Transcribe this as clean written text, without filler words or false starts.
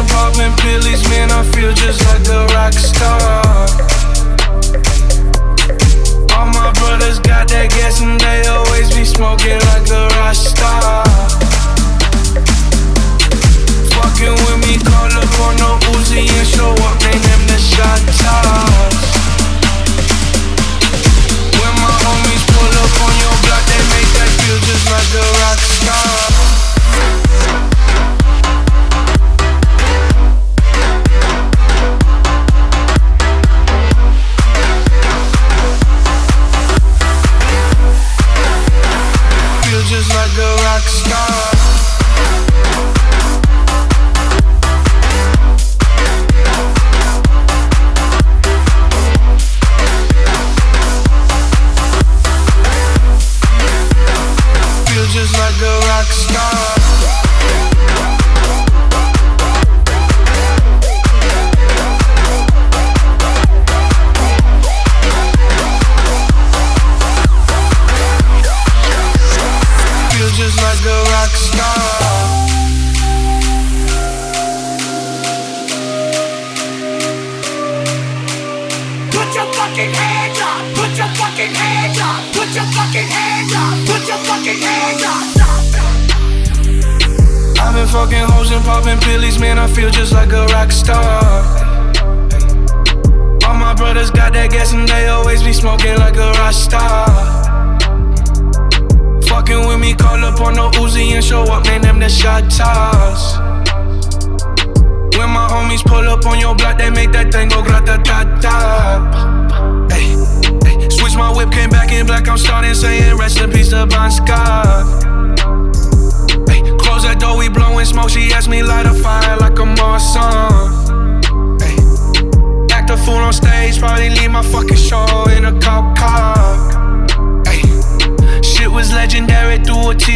and popping pillies, man, I feel just like a rock star. All my brothers got that gas and they always be smoking like a rock star. Fucking with me, call up on the Uzi and show up, name them the shot toss. When my homies pull up on your block, they make that feel just like a rock star. Just like a rock star. Feel just like a rock star. Just like a rock star. Put your fucking hands up. Put your fucking hands up. Put your fucking hands up. Put your fucking hands up. I've been fucking hoes and popping pillies, man, I feel just like a rock star. All my brothers got that gas and they always be smoking like a rock star. Fucking with me, call up on the Uzi and show up, name them the shot toss. When my homies pull up on your block, they make that thing go grata-ta-ta. Ay, ay. Switch my whip, came back in black, I'm starting saying rest in peace to Bon Scott. Ay, close that door, we blowing smoke, she asked me light a fire like a Marsan. Ay, act a fool on stage, probably leave my fucking show in a cop car. Shit was legendary through a